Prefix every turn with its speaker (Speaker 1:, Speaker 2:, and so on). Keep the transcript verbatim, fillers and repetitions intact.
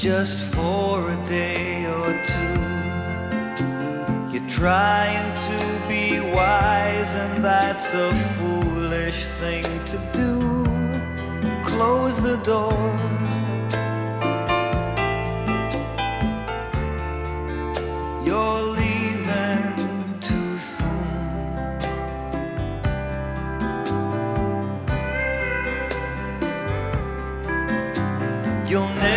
Speaker 1: just for a day or two. You're trying to be wise, and that's a foolish thing to do. Close the door. You're leaving too soon. You'll never